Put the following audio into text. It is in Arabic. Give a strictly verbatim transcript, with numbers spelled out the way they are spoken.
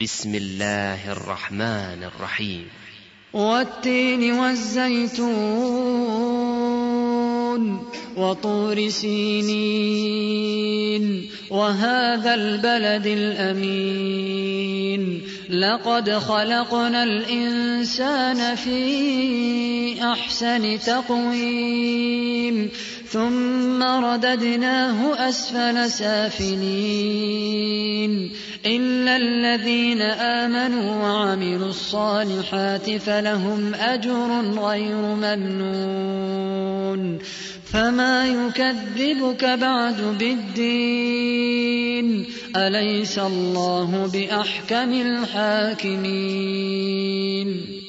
بسم الله الرحمن الرحيم. والتين والزيتون وطور سينين وهذا البلد الأمين لقد خلقنا الإنسان في أحسن تقويم ثم رددناه أسفل سافلين إلا الذين آمنوا وعملوا الصالحات فلهم أجر غير ممنون فما يكذبك بعد بالدين أليس الله بأحكم الحاكمين.